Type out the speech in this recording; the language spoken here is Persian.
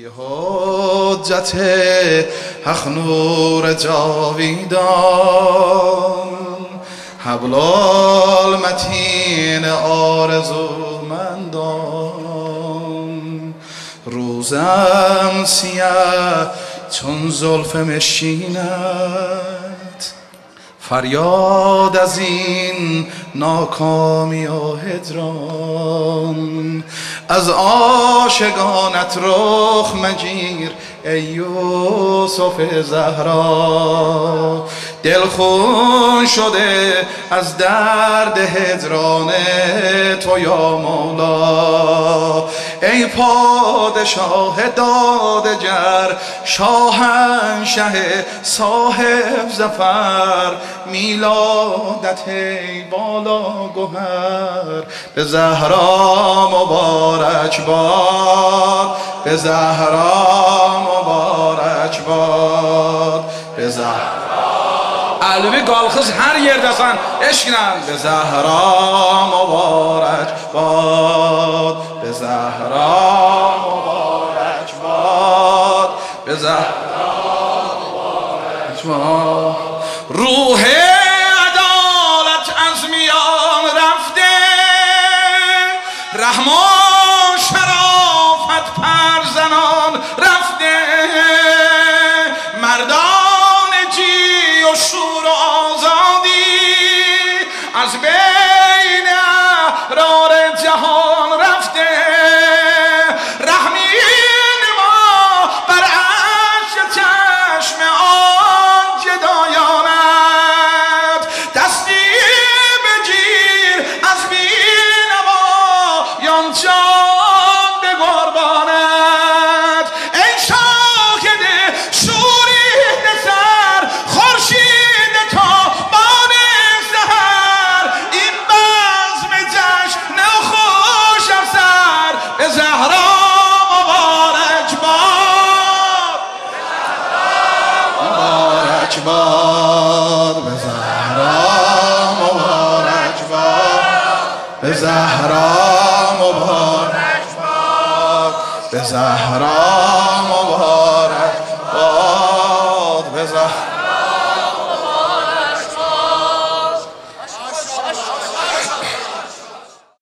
حجت حق نور جاویدان حبل المتین آرزومندان روزم سیه چون زلف مشکینت فریاد از این ناکامی و هجران از عاشقانت رخ مگیر ای یوسف زهرا دل خون شده از درد هجران تو یا مولا ای پادشاه دادگر شاهنشه صاحب ظفر میلادت ای بالا گوهر به زهرا مبارک باد به زهرا مبارک باد به زهرا Əlvi qalxız hər yerdəsən eşqlə به زهرا مبارک باد به زهرا مبارک باد به زهرا مبارک باد روح عدالت از میان رفته رحم و شرافت پر زنان رفته مردان جی و شور و آزادی از بین احرار جهان رفته رحمی نما بر اشک چشم آن جدایانت دستی بگیر از بینوایان جان به قربانت ای شاهد شورید سر خورشید تابان سحر این بزم جشن خوش افسر به زهرا مبارک باد مبارک باد به زهرا مبارک باد به زهرا مبارک باد به زهرا مبارک